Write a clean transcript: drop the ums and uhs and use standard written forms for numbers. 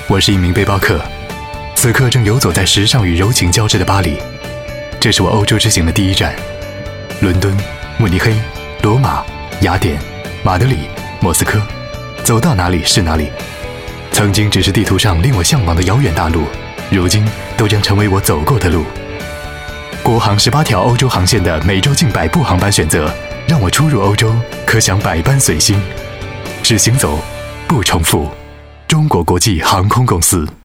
我是一名背包客，此刻正游走在时尚与柔情交织的巴黎。这是我欧洲之行的第一站，伦敦、慕尼黑、罗马、雅典、马德里、莫斯科，走到哪里是哪里。曾经只是地图上令我向往的遥远大陆，如今都将成为我走过的路。国航18条欧洲航线的每周近100部航班选择，让我出入欧洲可享百般随心，只行走不重复。中国国际航空公司。